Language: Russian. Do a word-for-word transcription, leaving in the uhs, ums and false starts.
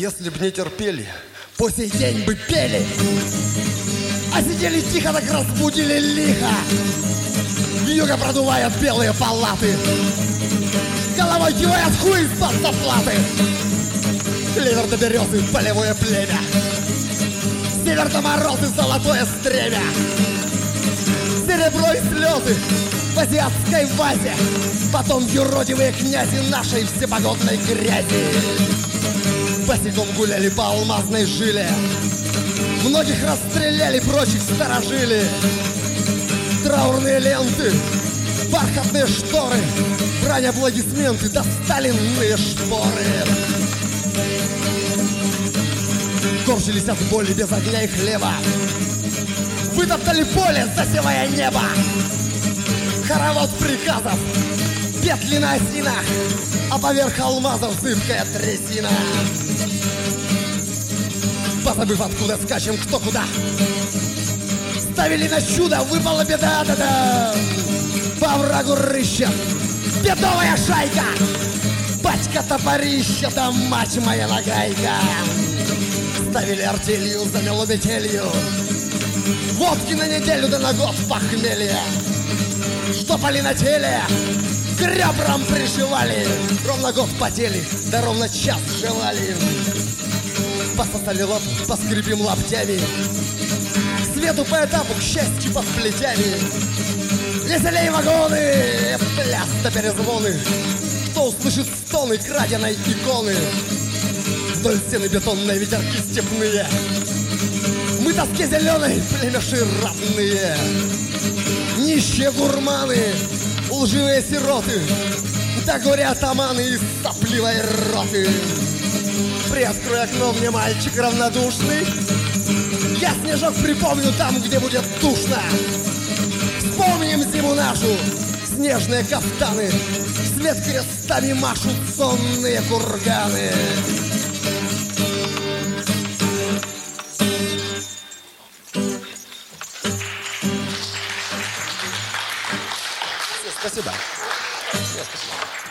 Если б не терпели, по сей день бы пели, а сидели тихо, так разбудили лихо. Вьюга продувает белые палаты, головой кивает хуй из-под заплаты. Клевер до березы, полевое племя, север до морозы, золотое стремя. Серебро и слезы в азиатской вазе, потом юродивые князи нашей всепогодной грязи. Босиком гуляли по алмазной жиле, многих расстреляли, прочих сторожили. Траурные ленты, бархатные шторы, брань, аплодисменты, да сталинные шпоры. Корчились от боли без огня и хлеба, вытоптали поле, засевая небо. Хоровод приказов, петли на осинах, а поверх алмазов зыбкая трясина. Позабыв, откуда скачем, кто куда, ставили на чудо, выпала беда, да-да. По врагу рыщет бедовая шайка, батька топорища, да мать моя нагайка. Ставили артелью, замело метелью, водки на неделю, да на год похмелья. Штопали на теле, к ребрам пришивали, ровно год потели, да ровно час жевали. Пососали лапу, поскрипим лаптями, к свету по этапу, к счастью под плетями. Веселей вагоны, пляс да перезвоны, кто услышит стоны краденой иконы. Вдоль стены бетонные ветерки степные, мы тоски зеленой, племеши ратные. Нищие гурманы, лживые сироты, да горе-атаманы из сопливой роты. Приоткрой окно мне, мальчик равнодушный, я снежок припомню там, где будет душно. Вспомним зиму нашу, снежные кафтаны, свет крестами машут сонные курганы. спасибо. Спасибо.